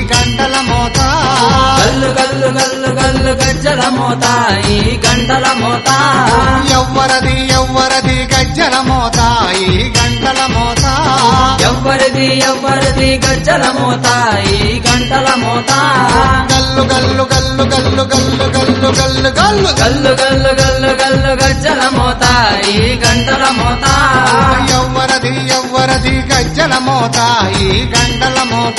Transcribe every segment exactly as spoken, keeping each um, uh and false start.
గంటల మోత గల్లు గల్లు గల్లు గల్లు గజ్జల మోత ఈ గంటల మోత ఎవ్వరది ఎవ్వరది గజ్జల మోత ఈ గంటల మోత ఎవ్వరిది ఎవ్వరిది గజ్జల మోత ఈ గంటల మోత గల్లు గల్లు గల్లు గల్లు గల్లు గల్లు గల్లు గల్లు గల్లు గల్లు గల్లు గల్లు గజ్జల మోత ఈ గంటల మోత ఎవ్వరది ఎవ్వరది గజ్జల మోత ఈ గంటల మోత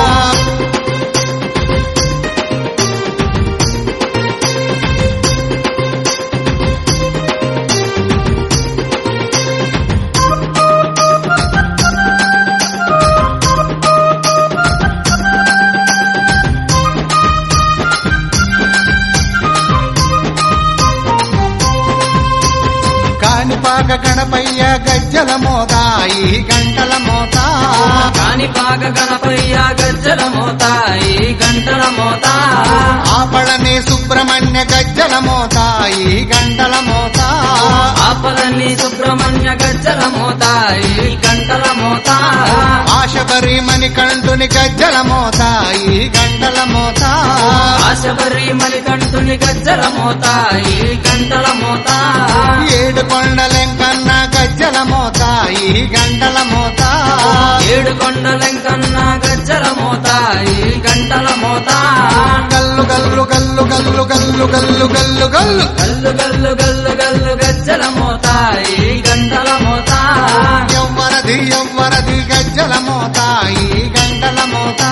కాణిపాక గణపయ్య గజ్జల మోత ఈ గంటల మోత కాణిపాక గణపయ్య గజ్జల మోత ఈ గంటల మోత ఆపళని సుబ్రహ్మణ్య గజ్జల మోత ఈ గంటల మోత ఆపలని సుబ్రహ్మణ్య గజ్జల మోత ఈ గంటల మోత ఆశబరి మణికంఠుని గజ్జల మోత ఈ గంటల మోత ఆశబరి మణికంఠుని గజ్జల మోత ఈ గంటల మోత ఏడు కొండలెంకన్న గజ్జల మోత ఈ గంటల మోత ఏడు కొండలెంకన్న గజ్జల మోత ఈ గంటల మోత గల్లు గల్లు గల్లు గల్లు గల్లు గల్లు గల్లు గల్లు గల్లు గల్లు గల్లు గల్లు గజ్జల మోత ఈ గంటల మోత ఎవ్వరది ఎవ్వరది గజ్జల మోత ఈ గంటల మోత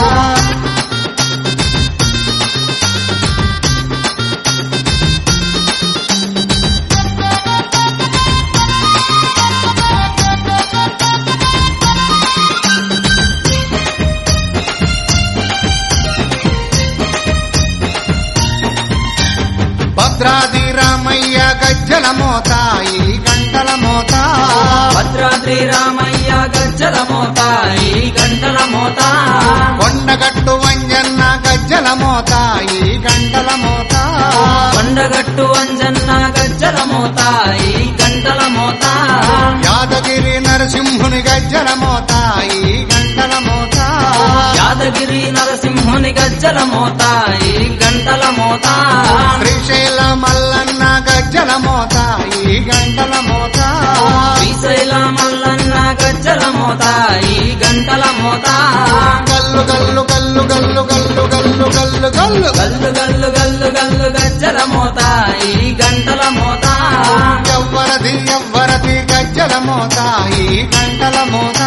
భద్రాది రామయ్య గజ్జల మోత ఈ గంటల మోత భద్రాద్రి రామయ్య గజ్జల మోత ఈ గంటల మోత కొండగట్టు వంజన్న గజ్జల మోత ఈ గంటల మోత కొండగట్టు అంజన్న గజ్జల మోత ఈ గంటల మోత యాదగిరి నరసింహుని గజ్జల మోత ఈ గంటల మోత యాదగిరి నరసింహుని గజ్జల మోత ఈ గంటల మోత శ్రీశైల మల్లన్న గజ్జల మోత ఈ గంటల మోత శ్రీశైల మల్లన్న గజ్జల మోత ఈ గంటల మోత గల్లు గల్లు గల్లు గల్లు గల్లు గల్లు గల్లు గల్లు గల్లు గల్లు గల్లు గల్లు గజ్జల మోత ఈ గంటల మోత ఎవ్వరది ఎవ్వరది గజ్జల మోత ఈ గంటల మోత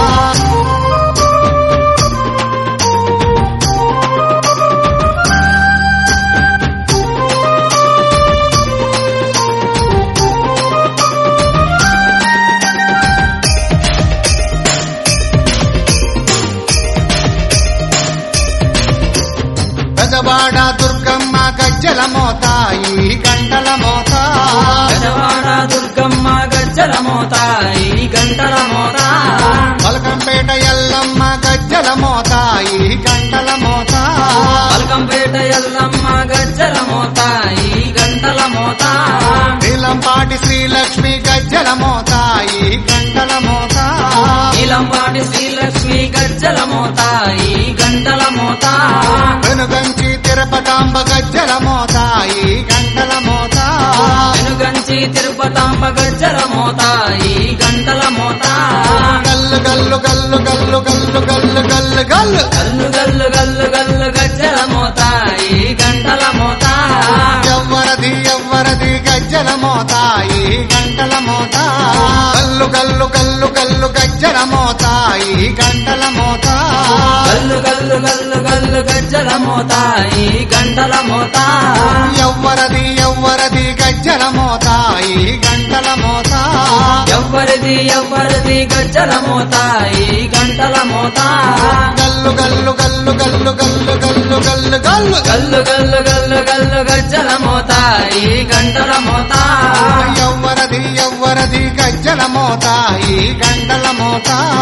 గజవాడ దుర్గమ్మ గజ్జల మోత ఈ గంటల మోత గజవాడ దుర్గమ్మ గజ్జల మోత ఈ గంటల మోత పలకంపేట ఎల్లమ్మ గజ్జల మోత ఈ గంటల మోత పలకంపేట ఎల్లమ్మ గజ్జల మోత ఈ గంటల మోత నీలంపాటి శ్రీలక్ష్మి గజ్జల మోత ఈ గంటల మోత నీలంపాటి శ్రీలక్ష్మి గజ్జల మోత ఈ గంటల మోత వెనుగంచి తిరుపతాంబ గజ్జల మోత ఈ గంటల మోత వెనుగంచి తిరుపతాంబ గజ్జల మోత ఈ గంటల మోత గల్లు గల్లు గల్లు గల్లు గల్లు గల్లు గల్లు గల్లు గల్లు గల్లు గల్లు గల్లు గజ్జల మోత ఈ గంటల మోత ఎవ్వరది ఎవ్వరది గజ్జల మోత ఈ గంటల మోత గల్లు గల్లు గల్లు గల్లు గజ్జల మోత ఈ గంటల మోత గల్లు గల్లు గల్లు గల్లు గజ్జల మోత ఈ గంటల మోత ఎవ్వరది ఎవ్వరది గజ్జల మోత ఈ గంటల మోత ఎవ్వరిది ఎవ్వరిది గజ్జల మోత ఈ గంటల మోత గల్లు గల్లు గల్లు గల్లు గల్లు గల్లు గల్లు గల్లు గల్లు గల్లు గల్లు గల్లు గజ్జల మోత ఈ గంటల మోత ఎవ్వరది ఎవ్వరది గజ్జల మోత ఈ గంటల మోత